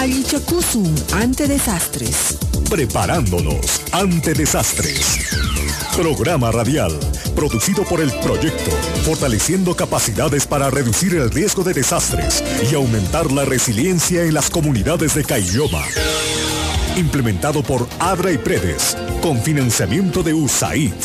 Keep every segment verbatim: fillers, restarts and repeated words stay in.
Allichacusun ante desastres. Preparándonos ante desastres. Programa radial producido por el proyecto Fortaleciendo Capacidades para Reducir el Riesgo de Desastres y Aumentar la Resiliencia en las Comunidades de Caylloma. Implementado por ADRA y Predes, con financiamiento de U S A I D.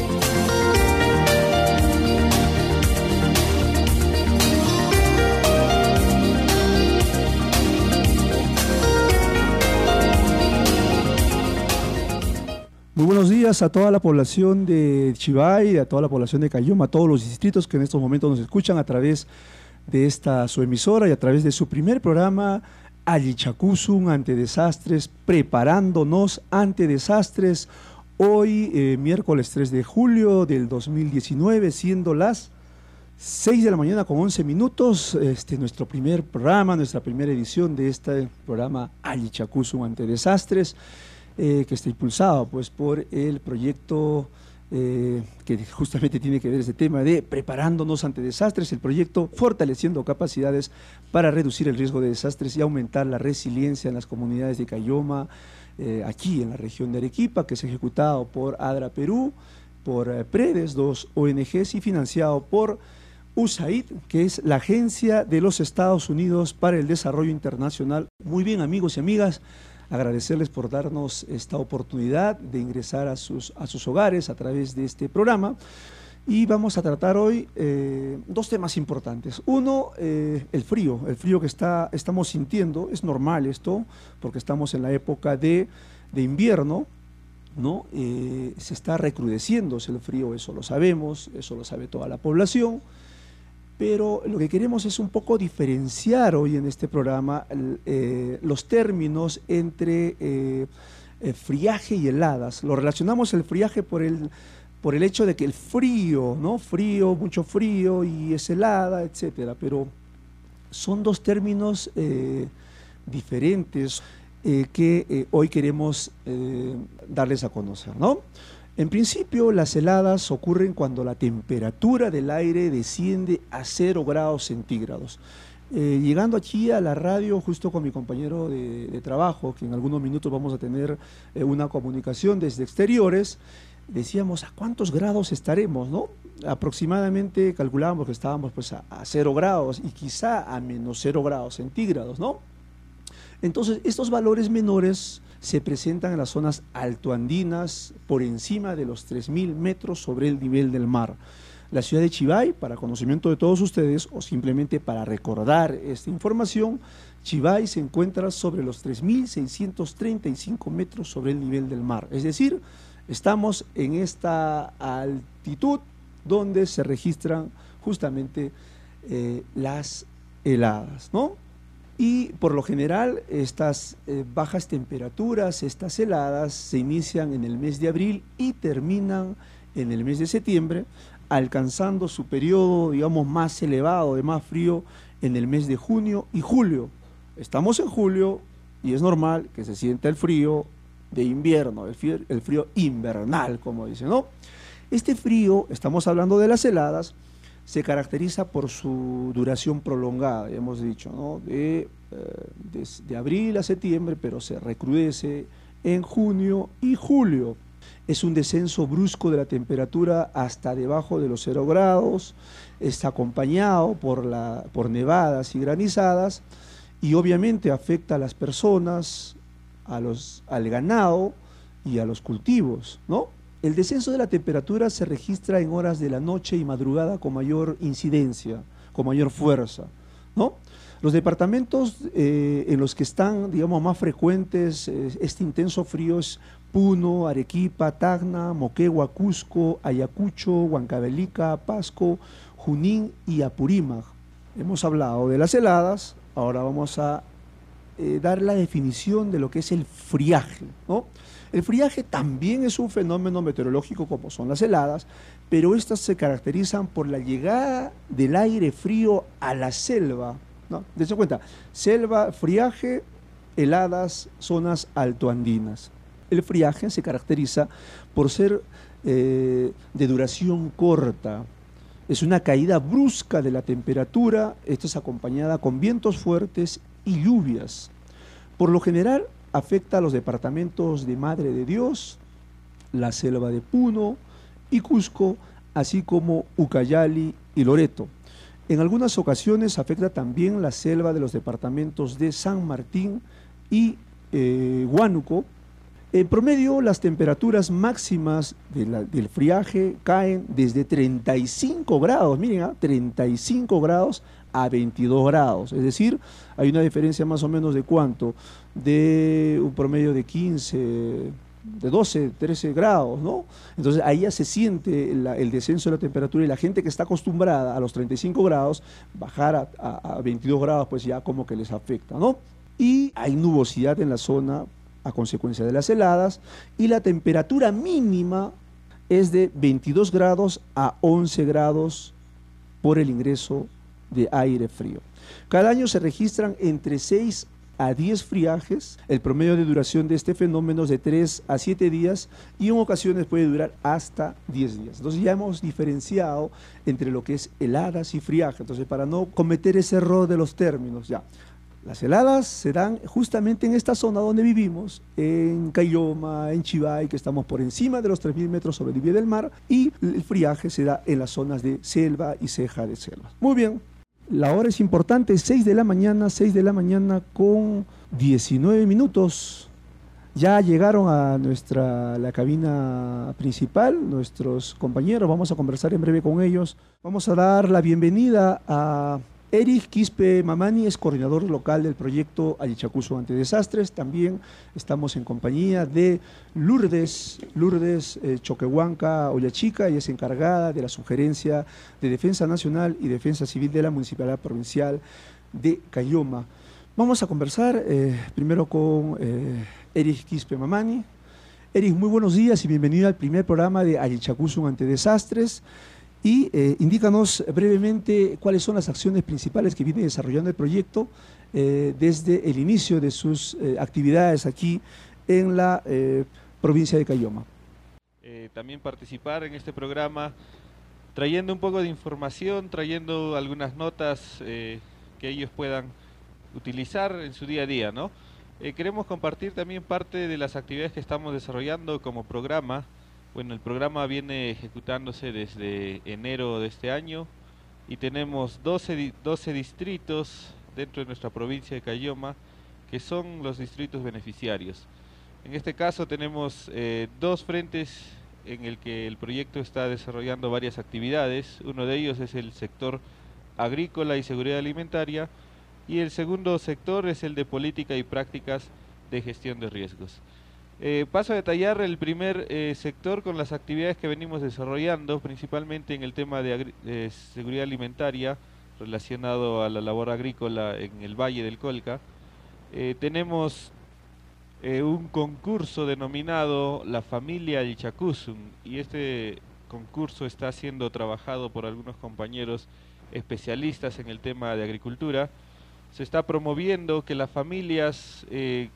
Muy buenos días a toda la población de Chivay, a toda la población de Caylloma, a todos los distritos que en estos momentos nos escuchan a través de esta su emisora y a través de su primer programa Allichacusun ante desastres, preparándonos ante desastres. Hoy, eh, miércoles tres de julio del dos mil diecinueve, siendo las seis de la mañana con once minutos, este, nuestro primer programa, nuestra primera edición de este programa Allichacusun ante desastres. Eh, que está impulsado pues, por el proyecto eh, que justamente tiene que ver este tema de preparándonos ante desastres, el proyecto Fortaleciendo Capacidades para Reducir el Riesgo de Desastres y Aumentar la Resiliencia en las Comunidades de Caylloma, eh, aquí en la región de Arequipa, que es ejecutado por ADRA Perú, por eh, Predes, dos O N Ges, y financiado por U S A I D, que es la Agencia de los Estados Unidos para el Desarrollo Internacional. Muy bien, amigos y amigas, agradecerles por darnos esta oportunidad de ingresar a sus, a sus hogares a través de este programa. Y vamos a tratar hoy eh, dos temas importantes. Uno, eh, el frío, el frío que está, estamos sintiendo. Es normal esto, porque estamos en la época de, de invierno, ¿no? Eh, se está recrudeciéndose el frío, eso lo sabemos, eso lo sabe toda la población. Pero lo que queremos es un poco diferenciar hoy en este programa eh, los términos entre eh, eh, friaje y heladas. Lo relacionamos el friaje por el, por el hecho de que el frío, ¿no? Frío, mucho frío y es helada, etcétera. Pero son dos términos eh, diferentes eh, que eh, hoy queremos eh, darles a conocer, ¿no? En principio, las heladas ocurren cuando la temperatura del aire desciende a cero grados centígrados. Eh, llegando aquí a la radio, justo con mi compañero de, de trabajo, que en algunos minutos vamos a tener eh, una comunicación desde exteriores, decíamos, ¿a cuántos grados estaremos, no? Aproximadamente calculábamos que estábamos pues, a, a cero grados y quizá a menos cero grados centígrados, ¿no? Entonces, estos valores menores se presentan en las zonas altoandinas por encima de los tres mil metros sobre el nivel del mar. La ciudad de Chivay, para conocimiento de todos ustedes o simplemente para recordar esta información, Chivay se encuentra sobre los tres mil seiscientos treinta y cinco metros sobre el nivel del mar. Es decir, estamos en esta altitud donde se registran justamente eh, las heladas, ¿no? Y por lo general estas eh, bajas temperaturas, estas heladas, se inician en el mes de abril y terminan en el mes de septiembre, alcanzando su periodo, digamos, más elevado, de más frío, en el mes de junio y julio. Estamos en julio y es normal que se sienta el frío de invierno, el frío, el frío invernal, como dicen, ¿no? Este frío, estamos hablando de las heladas, se caracteriza por su duración prolongada, hemos dicho, ¿no? de, eh, de, de abril a septiembre, pero se recrudece en junio y julio. Es un descenso brusco de la temperatura hasta debajo de los cero grados, está acompañado por, la, por nevadas y granizadas, y obviamente afecta a las personas, a los, al ganado y a los cultivos, ¿no? El descenso de la temperatura se registra en horas de la noche y madrugada con mayor incidencia, con mayor fuerza, ¿no? Los departamentos eh, en los que están, digamos, más frecuentes eh, este intenso frío es Puno, Arequipa, Tacna, Moquegua, Cusco, Ayacucho, Huancavelica, Pasco, Junín y Apurímac. Hemos hablado de las heladas, ahora vamos a eh, dar la definición de lo que es el friaje, ¿no? El friaje también es un fenómeno meteorológico como son las heladas, pero estas se caracterizan por la llegada del aire frío a la selva, ¿no? Dense cuenta, selva, friaje, heladas, zonas altoandinas. El friaje se caracteriza por ser eh, de duración corta. Es una caída brusca de la temperatura, esto es acompañada con vientos fuertes y lluvias. Por lo general afecta a los departamentos de Madre de Dios, la selva de Puno y Cusco, así como Ucayali y Loreto. En algunas ocasiones afecta también la selva de los departamentos de San Martín y eh, Huánuco. En promedio, las temperaturas máximas de la, del friaje caen desde treinta y cinco grados, miren, ¿eh? treinta y cinco grados a veintidós grados, es decir, hay una diferencia más o menos de cuánto, de un promedio de quince, de doce, trece grados, ¿no? Entonces ahí ya se siente la, el descenso de la temperatura y la gente que está acostumbrada a los treinta y cinco grados, bajar a, a, a veintidós grados, pues ya como que les afecta, ¿no? Y hay nubosidad en la zona a consecuencia de las heladas y la temperatura mínima es de veintidós grados a once grados por el ingreso de aire frío. Cada año se registran entre seis a diez friajes, el promedio de duración de este fenómeno es de tres a siete días y en ocasiones puede durar hasta diez días. Entonces ya hemos diferenciado entre lo que es heladas y friaje, entonces para no cometer ese error de los términos, ya. Las heladas se dan justamente en esta zona donde vivimos, en Caylloma, en Chivay, que estamos por encima de los tres mil metros sobre el nivel del mar, y el friaje se da en las zonas de selva y ceja de selva. Muy bien, la hora es importante, seis de la mañana, seis de la mañana con diecinueve minutos. Ya llegaron a nuestra la cabina principal nuestros compañeros, vamos a conversar en breve con ellos. Vamos a dar la bienvenida a Eric Quispe Mamani, es coordinador local del proyecto Ayachacuzo ante desastres. También estamos en compañía de Lourdes, Lourdes eh, Choquehuanca Ollachica, ella es encargada de la sugerencia de Defensa Nacional y Defensa Civil de la Municipalidad Provincial de Caylloma. Vamos a conversar eh, primero con eh, Eric Quispe Mamani. Eric, muy buenos días y bienvenido al primer programa de Ayachacuzo ante desastres. Y eh, indícanos brevemente cuáles son las acciones principales que viene desarrollando el proyecto eh, desde el inicio de sus eh, actividades aquí en la eh, provincia de Caylloma. Eh, también participar en este programa trayendo un poco de información, trayendo algunas notas eh, que ellos puedan utilizar en su día a día, ¿no? Eh, queremos compartir también parte de las actividades que estamos desarrollando como programa. Bueno, el programa viene ejecutándose desde enero de este año y tenemos doce, doce distritos dentro de nuestra provincia de Caylloma que son los distritos beneficiarios. En este caso tenemos eh, dos frentes en el que el proyecto está desarrollando varias actividades. Uno de ellos es el sector agrícola y seguridad alimentaria y el segundo sector es el de política y prácticas de gestión de riesgos. Eh, paso a detallar el primer eh, sector con las actividades que venimos desarrollando, principalmente en el tema de, de seguridad alimentaria relacionado a la labor agrícola en el Valle del Colca. Eh, tenemos eh, un concurso denominado La Familia Ayachacuzo y este concurso está siendo trabajado por algunos compañeros especialistas en el tema de agricultura. Se está promoviendo que las familias eh,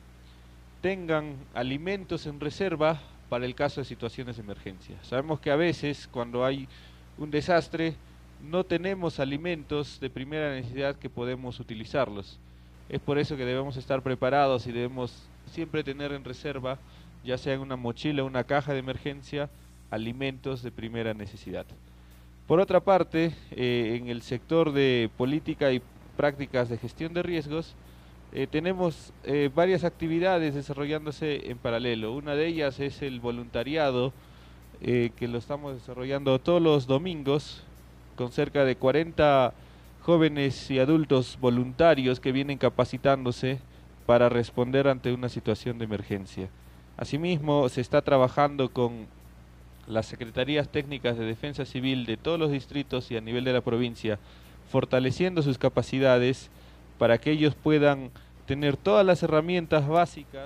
tengan alimentos en reserva para el caso de situaciones de emergencia. Sabemos que a veces cuando hay un desastre no tenemos alimentos de primera necesidad que podemos utilizarlos. Es por eso que debemos estar preparados y debemos siempre tener en reserva, ya sea en una mochila o una caja de emergencia, alimentos de primera necesidad. Por otra parte, eh, en el sector de política y prácticas de gestión de riesgos, Eh, tenemos eh, varias actividades desarrollándose en paralelo. Una de ellas es el voluntariado, eh, que lo estamos desarrollando todos los domingos, con cerca de cuarenta jóvenes y adultos voluntarios que vienen capacitándose para responder ante una situación de emergencia. Asimismo, se está trabajando con las Secretarías Técnicas de Defensa Civil de todos los distritos y a nivel de la provincia, fortaleciendo sus capacidades para que ellos puedan tener todas las herramientas básicas,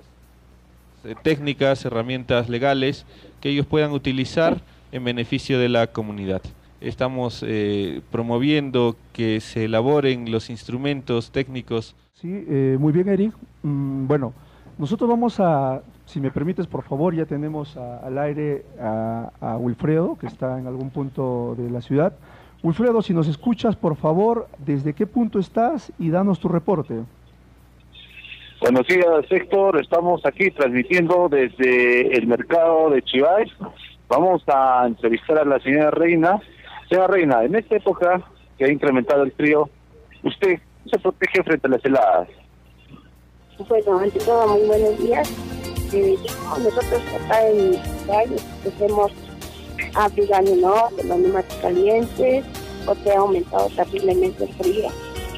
eh, técnicas, herramientas legales, que ellos puedan utilizar en beneficio de la comunidad. Estamos eh, promoviendo que se elaboren los instrumentos técnicos. Sí, eh, muy bien, Eric. Mm, bueno, nosotros vamos a, si me permites, por favor, ya tenemos a, al aire a, a Wilfredo, que está en algún punto de la ciudad. Wilfredo, si nos escuchas, por favor, ¿desde qué punto estás? Y danos tu reporte. Buenos días, Héctor. Estamos aquí transmitiendo desde el mercado de Chivay. Vamos a entrevistar a la señora Reina. Señora Reina, en esta época que ha incrementado el frío, ¿usted se protege frente a las heladas? Bueno, ante todo, muy buenos días. Eh, nosotros acá en Chivay hacemos abrigándonos de los neumáticos calientes, porque ha aumentado terriblemente el frío.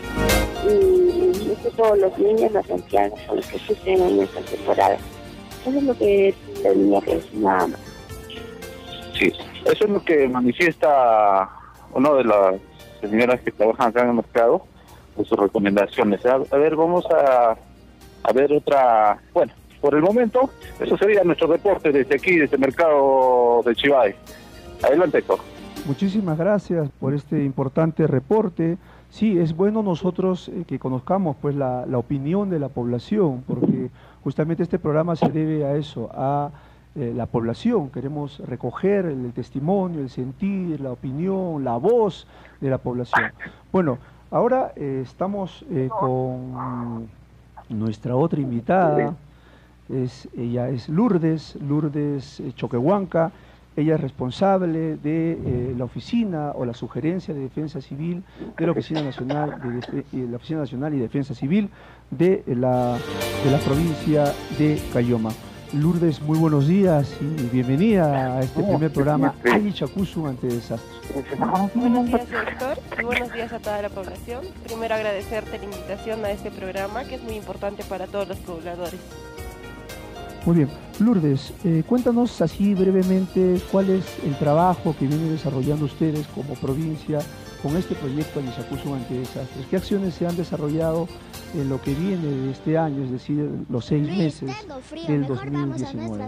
Y no sé, todos los niños, las ancianas, son los que sufren en esta temporada. Eso es lo que tenía que decir nada más. Sí, eso es lo que manifiesta una de las señoras que trabajan acá en el mercado, con sus recomendaciones. A, a ver, vamos a, a ver otra... Bueno, por el momento, eso sería nuestro reporte desde aquí, desde el mercado de Chivay. Adelante, Héctor. Muchísimas gracias por este importante reporte. Sí, es bueno nosotros eh, que conozcamos pues la, la opinión de la población, porque justamente este programa se debe a eso, a eh, la población. Queremos recoger el, el testimonio, el sentir, la opinión, la voz de la población. Bueno, ahora eh, estamos eh, con nuestra otra invitada, es, ella es Lourdes, Lourdes eh, Choquehuanca. Ella es responsable de eh, la oficina o la sugerencia de defensa civil de la Oficina Nacional de, de la Oficina Nacional y Defensa Civil de la, de la provincia de Caylloma. Lourdes, muy buenos días y bienvenida a este primer programa Alli Chacuzo ante desastres. Buenos días, Héctor, y buenos días a toda la población. Primero agradecerte la invitación a este programa, que es muy importante para todos los pobladores. Muy bien. Lourdes, eh, cuéntanos así brevemente cuál es el trabajo que vienen desarrollando ustedes como provincia con este proyecto Alli Chacuzo ante desastres. ¿Qué acciones se han desarrollado en lo que viene de este año, es decir, los seis meses del dos mil diecinueve?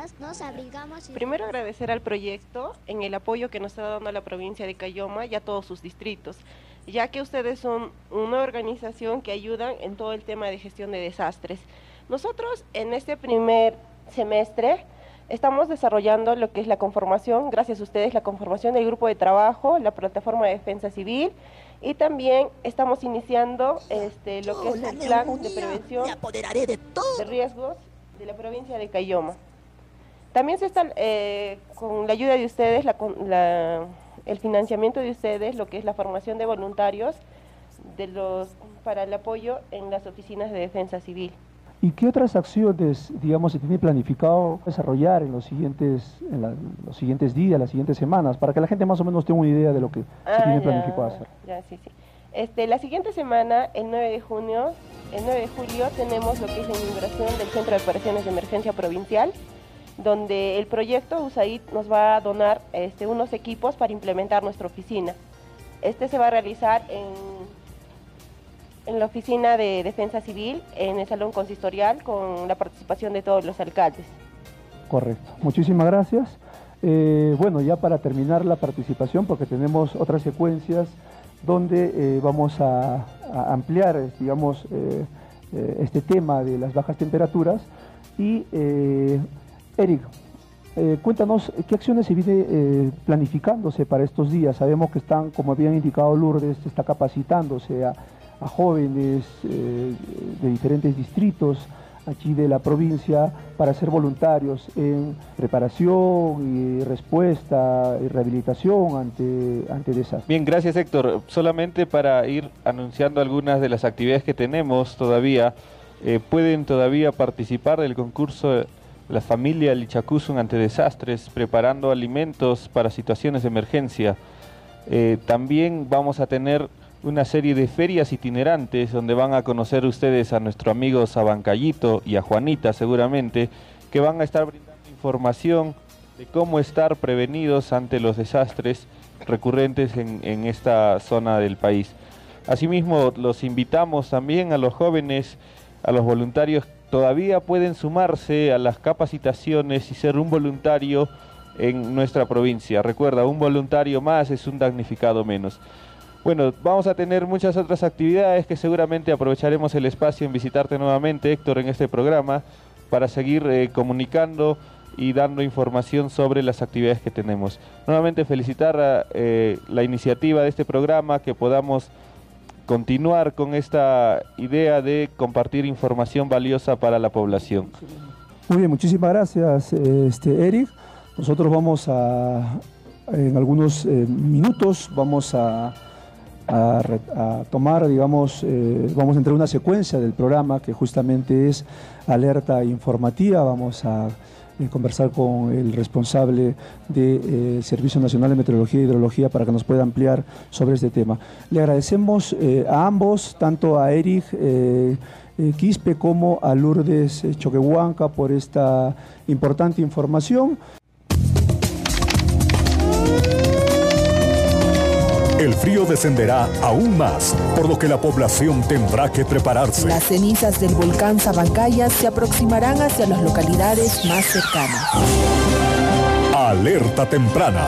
Primero agradecer al proyecto en el apoyo que nos está dando la provincia de Caylloma y a todos sus distritos, ya que ustedes son una organización que ayudan en todo el tema de gestión de desastres. Nosotros en este primer semestre estamos desarrollando lo que es la conformación, gracias a ustedes, la conformación del grupo de trabajo, la plataforma de defensa civil, y también estamos iniciando este, lo que es el plan de prevención de riesgos de la provincia de Caylloma. También se está, eh, con la ayuda de ustedes, la, la, el financiamiento de ustedes, lo que es la formación de voluntarios de los, para el apoyo en las oficinas de defensa civil. ¿Y qué otras acciones, digamos, se tiene planificado desarrollar en los siguientes, en la, los siguientes días, las siguientes semanas, para que la gente más o menos tenga una idea de lo que ah, se tiene ya, planificado hacer? Ya, sí, sí. Este, la siguiente semana, el nueve de junio, el nueve de julio, tenemos lo que es la inauguración del Centro de Operaciones de Emergencia Provincial, donde el proyecto U S A I D nos va a donar este, unos equipos para implementar nuestra oficina. Este se va a realizar en... en la Oficina de Defensa Civil, en el Salón Consistorial, con la participación de todos los alcaldes. Correcto. Muchísimas gracias. Eh, bueno, ya para terminar la participación, porque tenemos otras secuencias donde eh, vamos a, a ampliar, digamos, eh, eh, este tema de las bajas temperaturas. Y, eh, Eric, eh, cuéntanos, ¿qué acciones se viene eh, planificándose para estos días? Sabemos que están, como habían indicado Lourdes, se está capacitándose a a jóvenes eh, de diferentes distritos aquí de la provincia para ser voluntarios en preparación y respuesta y rehabilitación ante, ante desastres. Bien, gracias Héctor. Solamente para ir anunciando algunas de las actividades que tenemos todavía, eh, pueden todavía participar del concurso La Familia Alli Chacuzo ante desastres, preparando alimentos para situaciones de emergencia. Eh, también vamos a tener una serie de ferias itinerantes donde van a conocer ustedes a nuestro amigo Sabancayito y a Juanita seguramente, que van a estar brindando información de cómo estar prevenidos ante los desastres recurrentes en, en esta zona del país. Asimismo, los invitamos también a los jóvenes, a los voluntarios, todavía pueden sumarse a las capacitaciones y ser un voluntario en nuestra provincia. Recuerda, un voluntario más es un damnificado menos. Bueno, vamos a tener muchas otras actividades que seguramente aprovecharemos el espacio en visitarte nuevamente, Héctor, en este programa, para seguir eh, comunicando y dando información sobre las actividades que tenemos. Nuevamente felicitar a, eh, la iniciativa de este programa, que podamos continuar con esta idea de compartir información valiosa para la población. Muy bien, muchísimas gracias, este, Eric. Nosotros vamos a, en algunos eh, minutos, vamos a, a, a tomar, digamos, eh, vamos a entrar en una secuencia del programa que justamente es alerta informativa. Vamos a eh, conversar con el responsable del eh, Servicio Nacional de Meteorología e Hidrología para que nos pueda ampliar sobre este tema. Le agradecemos eh, a ambos, tanto a Eric eh, Eh, Quispe como a Lourdes eh, Choquehuanca por esta importante información. El frío descenderá aún más, por lo que la población tendrá que prepararse. Las cenizas del volcán Sabancaya se aproximarán hacia las localidades más cercanas. Alerta temprana.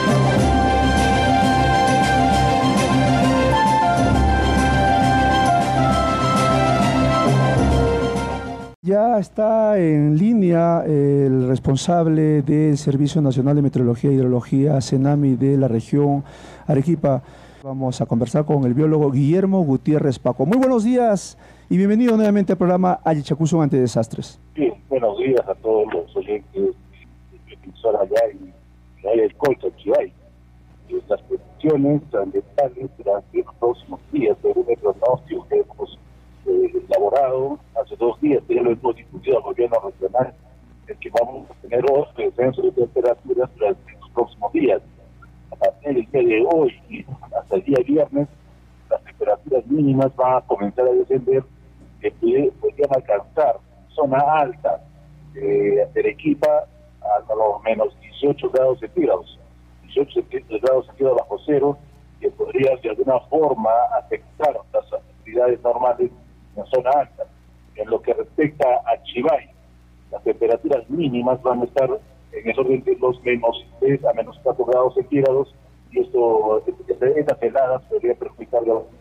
Ya está en línea el responsable del Servicio Nacional de Meteorología e Hidrología, CENAMI, de la región Arequipa. Vamos a conversar con el biólogo Guillermo Gutiérrez Paco. Muy buenos días y bienvenido nuevamente al programa Ayachacuzo ante Desastres. Sí, buenos días a todos los oyentes de emisora allá en el Colcha, Chivay. Las predicciones ambientales durante los próximos días, según el pronóstico que hemos eh, elaborado hace dos días, que ya lo hemos discutido al gobierno regional, es que vamos a tener otro descenso de temperaturas durante los próximos días. A partir del día de hoy y hasta el día viernes, las temperaturas mínimas van a comenzar a descender, que podrían alcanzar zona alta eh, de Arequipa a los menos dieciocho grados centígrados, dieciocho grados centígrados bajo cero, que podría de alguna forma afectar las actividades normales en la zona alta. En lo que respecta a Chivay, las temperaturas mínimas van a estar en el orden de los menos tres a menos cuatro grados centígrados, y esto, estas heladas podrían perjudicar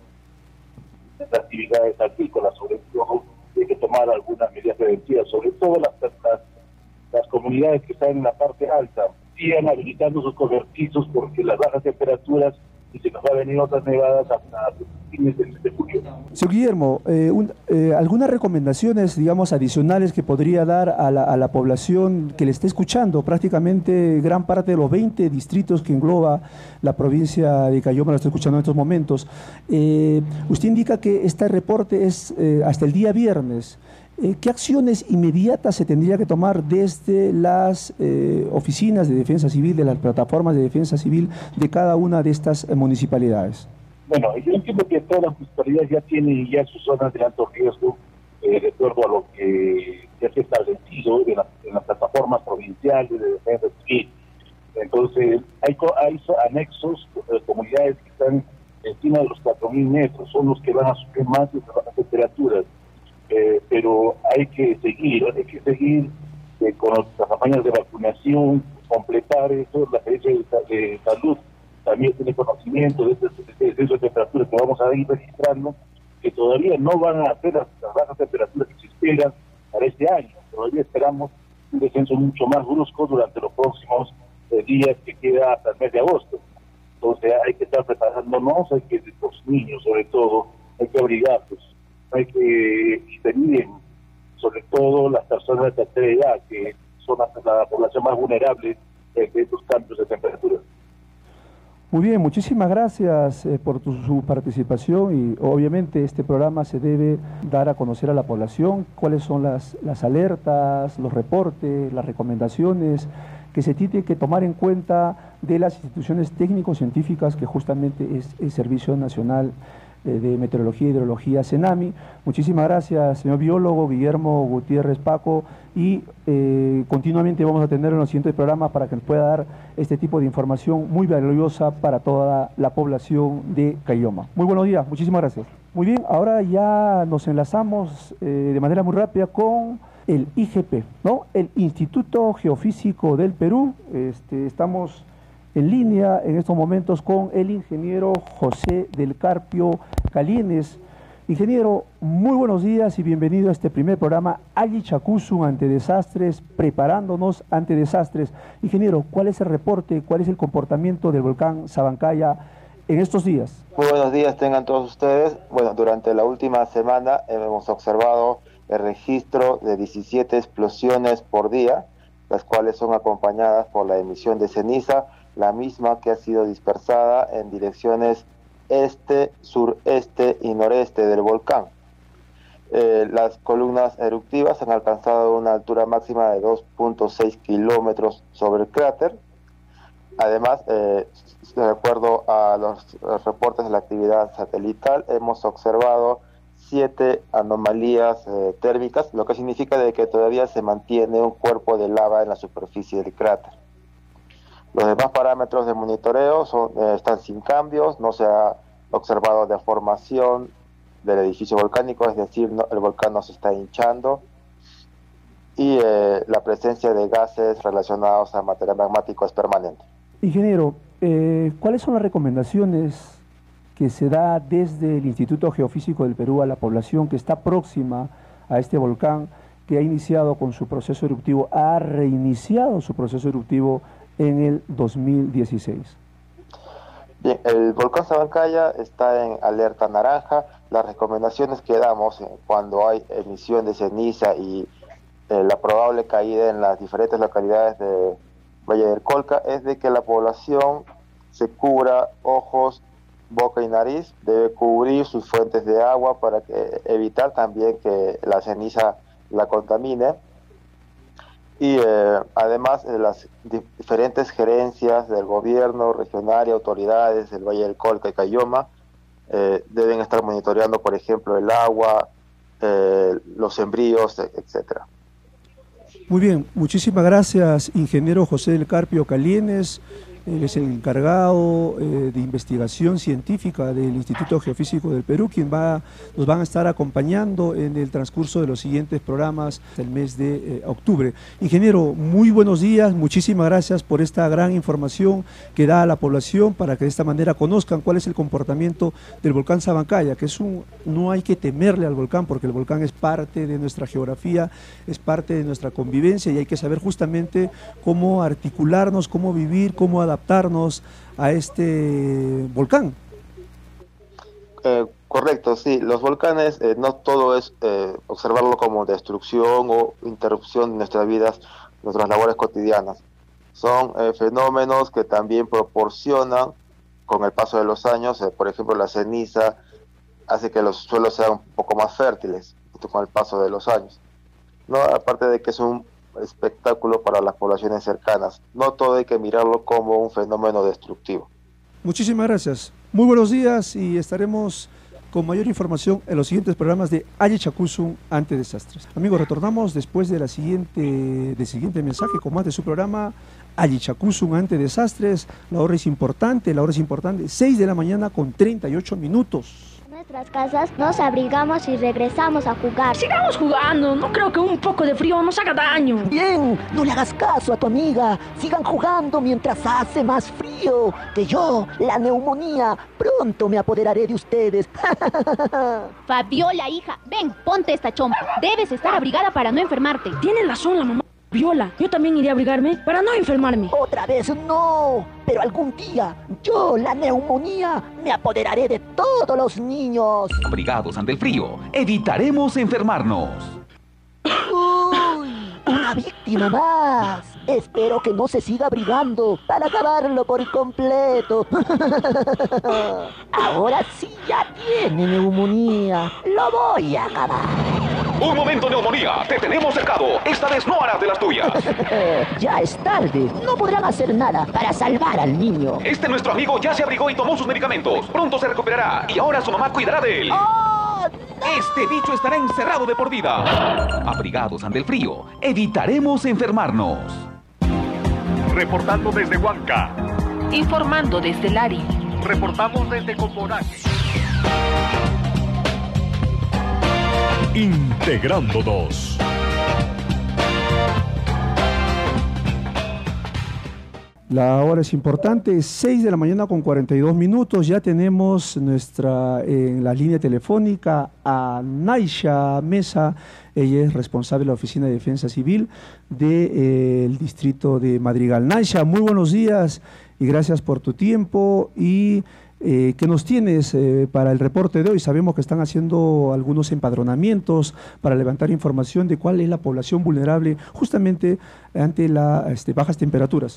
las actividades agrícolas. Sobre todo hay que tomar algunas medidas preventivas, sobre todo las, las, las comunidades que están en la parte alta, sigan habilitando sus cobertizos, porque las bajas temperaturas y se nos va a venir otras nevadas hasta fines del mes de julio. Señor Guillermo, eh, un, eh, algunas recomendaciones, digamos, adicionales que podría dar a la, a la población que le esté escuchando. Prácticamente gran parte de los veinte distritos que engloba la provincia de Caylloma lo está escuchando en estos momentos. Eh, usted indica que este reporte es eh, hasta el día viernes. Eh, ¿Qué acciones inmediatas se tendría que tomar desde las eh, oficinas de defensa civil, de las plataformas de defensa civil de cada una de estas eh, municipalidades? Bueno, yo entiendo que todas las municipalidades ya tienen ya sus zonas de alto riesgo, eh, de acuerdo a lo que ya se ha establecido en, la, en las plataformas provinciales de defensa civil. Entonces, hay, hay anexos, eh, comunidades que están encima de los cuatro mil metros, son los que van a sufrir más de las temperaturas. Eh, pero hay que seguir, hay que seguir eh, con las campañas de vacunación, completar eso. La Agencia de, de Salud también tiene conocimiento de este descenso de temperaturas que vamos a ir registrando, que todavía no van a ser las, las bajas temperaturas que se esperan para este año. Todavía esperamos un descenso mucho más brusco durante los próximos eh, días que queda hasta el mes de agosto. Entonces hay que estar preparándonos, hay que, los niños sobre todo, hay que abrigarlos. Hay que intervenir, sobre todo las personas de tercera edad, que son la, la población más vulnerable de estos cambios de temperatura. Muy bien, muchísimas gracias eh, por tu, su participación, y obviamente este programa se debe dar a conocer a la población cuáles son las, las alertas, los reportes, las recomendaciones que se tiene que tomar en cuenta de las instituciones técnico-científicas que justamente es el Servicio Nacional de Meteorología e Hidrología, CENAMI. Muchísimas gracias, señor biólogo Guillermo Gutiérrez Paco, y eh, continuamente vamos a tener en los siguientes programas para que nos pueda dar este tipo de información muy valiosa para toda la población de Caylloma. Muy buenos días, muchísimas gracias. Muy bien, ahora ya nos enlazamos eh, de manera muy rápida con el I G P, ¿no? El Instituto Geofísico del Perú. Este, estamos en línea en estos momentos con el ingeniero José del Carpio Calienes. Ingeniero, muy buenos días y bienvenido a este primer programa Ayachacuzo ante Desastres, preparándonos ante desastres. Ingeniero, ¿cuál es el reporte, cuál es el comportamiento del volcán Sabancaya en estos días? Muy buenos días tengan todos ustedes. Bueno, durante la última semana hemos observado el registro de diecisiete explosiones por día, las cuales son acompañadas por la emisión de ceniza, la misma que ha sido dispersada en direcciones este, sureste y noreste del volcán. Eh, las columnas eruptivas han alcanzado una altura máxima de dos punto seis kilómetros sobre el cráter. Además, eh, de acuerdo a los, los reportes de la actividad satelital, hemos observado siete anomalías eh, térmicas, lo que significa de que todavía se mantiene un cuerpo de lava en la superficie del cráter. Los demás parámetros de monitoreo son, eh, están sin cambios, no se ha observado deformación del edificio volcánico, es decir, no, el volcán no se está hinchando, y eh, la presencia de gases relacionados al material magmático es permanente. Ingeniero, eh, ¿cuáles son las recomendaciones que se da desde el Instituto Geofísico del Perú a la población que está próxima a este volcán, que ha iniciado con su proceso eruptivo, ha reiniciado su proceso eruptivo en el dos mil dieciséis? Bien, el volcán Sabancaya está en alerta naranja. Las recomendaciones que damos cuando hay emisión de ceniza y eh, la probable caída en las diferentes localidades de Valle del Colca es de que la población se cubra ojos, boca y nariz, debe cubrir sus fuentes de agua para que, evitar también que la ceniza la contamine. Y eh, además eh, las diferentes gerencias del gobierno regional y autoridades del Valle del Colca y Caylloma eh, deben estar monitoreando, por ejemplo, el agua, eh, los sembríos, etcétera. Muy bien, muchísimas gracias, ingeniero José del Carpio Calienes. Él es el encargado eh, de investigación científica del Instituto Geofísico del Perú, quien va, nos van a estar acompañando en el transcurso de los siguientes programas del mes de eh, octubre. Ingeniero, muy buenos días, muchísimas gracias por esta gran información que da a la población para que de esta manera conozcan cuál es el comportamiento del volcán Sabancaya, que es un, no hay que temerle al volcán porque el volcán es parte de nuestra geografía, es parte de nuestra convivencia y hay que saber justamente cómo articularnos, cómo vivir, cómo adaptarnos adaptarnos a este volcán. Eh, correcto, sí, los volcanes eh, no todo es eh, observarlo como destrucción o interrupción de nuestras vidas, nuestras labores cotidianas. Son eh, fenómenos que también proporcionan con el paso de los años, eh, por ejemplo la ceniza hace que los suelos sean un poco más fértiles con el paso de los años, ¿no? Aparte de que es un espectáculo para las poblaciones cercanas. No todo hay que mirarlo como un fenómeno destructivo. Muchísimas gracias. Muy buenos días y estaremos con mayor información en los siguientes programas de Ayachacusun ante desastres. Amigos, retornamos después de la siguiente, del siguiente mensaje con más de su programa Ayachacusun ante desastres. La hora es importante, la hora es importante, seis de la mañana con treinta y ocho minutos. En nuestras casas nos abrigamos y regresamos a jugar. Sigamos jugando, no creo que un poco de frío nos haga daño. Bien, no le hagas caso a tu amiga. Sigan jugando mientras hace más frío. Que yo, la neumonía, pronto me apoderaré de ustedes. Fabiola, hija, ven, ponte esta chompa. Debes estar abrigada para no enfermarte. Tiene razón la mamá. Viola, yo también iré a abrigarme para no enfermarme. Otra vez no, pero algún día yo, la neumonía, me apoderaré de todos los niños. Abrigados ante el frío, evitaremos enfermarnos. Uy, una víctima más. Espero que no se siga abrigando para acabarlo por completo. Ahora sí ya tiene neumonía. Lo voy a acabar. Un momento, neumonía, te tenemos cercado. Esta vez no harás de las tuyas. Ya es tarde, no podrán hacer nada para salvar al niño. Este nuestro amigo ya se abrigó y tomó sus medicamentos. Pronto se recuperará y ahora su mamá cuidará de él. ¡Oh, no! Este bicho estará encerrado de por vida. Abrigados ante el frío, evitaremos enfermarnos. Reportando desde Huanca. Informando desde Lari. Reportamos desde Combonaque. Integrándonos. La hora es importante, seis de la mañana con cuarenta y dos minutos. Ya tenemos nuestra en la línea telefónica a Naisha Mesa. Ella es responsable de la Oficina de Defensa Civil del de, eh, distrito de Madrigal. Naisha, muy buenos días y gracias por tu tiempo. Y Eh, ¿Qué nos tienes eh, para el reporte de hoy? Sabemos que están haciendo algunos empadronamientos para levantar información de cuál es la población vulnerable justamente ante las este, bajas temperaturas.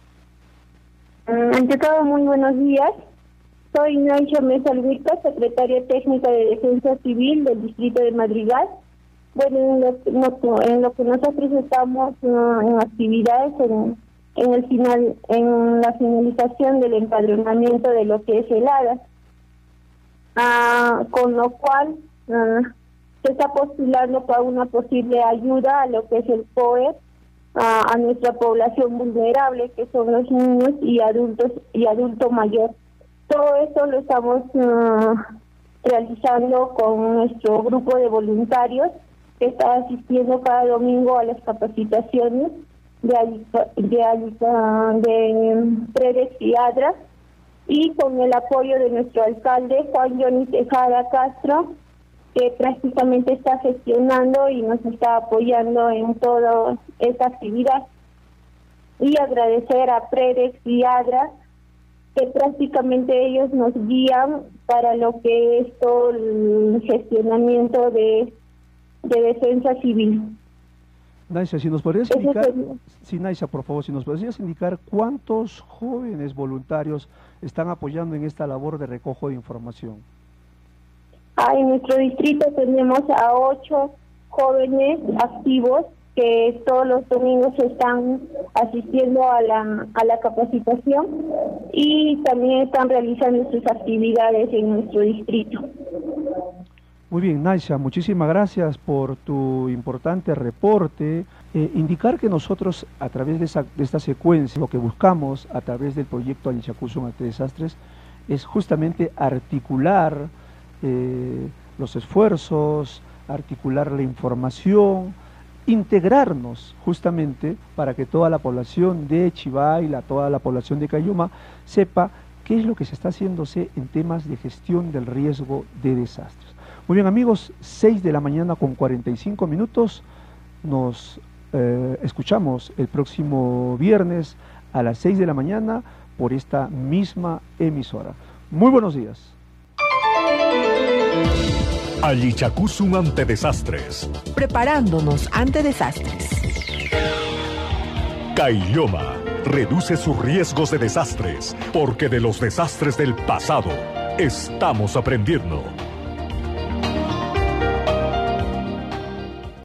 Ante todo, muy buenos días. Soy Naisha Mesa Alhuica, secretaria técnica de Defensa Civil del Distrito de Madrigal. Bueno, en lo, en lo que nosotros estamos uh, en actividades en, en el final, en la finalización del empadronamiento de lo que es el A D A, uh, con lo cual uh, se está postulando para una posible ayuda a lo que es el P O E, uh, a nuestra población vulnerable, que son los niños y adultos y adulto mayor. Todo esto lo estamos uh, realizando con nuestro grupo de voluntarios que está asistiendo cada domingo a las capacitaciones de Alica, de, Alica, de Predex y ADRA, y con el apoyo de nuestro alcalde Juan Johnny Tejada Castro, que prácticamente está gestionando y nos está apoyando en toda esta actividad. Y agradecer a Predex y ADRA, que prácticamente ellos nos guían para lo que es todo el gestionamiento de, de defensa civil. Naisha, si nos podrías indicar, sí, Naisha, por favor, si nos podrías indicar cuántos jóvenes voluntarios están apoyando en esta labor de recojo de información. Ah, en nuestro distrito tenemos a ocho jóvenes activos que todos los domingos están asistiendo a la, a la capacitación y también están realizando sus actividades en nuestro distrito. Muy bien, Naisha, muchísimas gracias por tu importante reporte. Eh, indicar que nosotros, a través de, esa, de esta secuencia, lo que buscamos a través del proyecto Alichacusun ante desastres es justamente articular eh, los esfuerzos, articular la información, integrarnos justamente para que toda la población de Chivay, la, toda la población de Caylloma sepa qué es lo que se está haciéndose en temas de gestión del riesgo de desastres. Muy bien, amigos, seis de la mañana con cuarenta y cinco minutos, nos eh, escuchamos el próximo viernes a las seis de la mañana por esta misma emisora. Muy buenos días. Alichacusun ante desastres. Preparándonos ante desastres. Caylloma reduce sus riesgos de desastres, porque de los desastres del pasado estamos aprendiendo.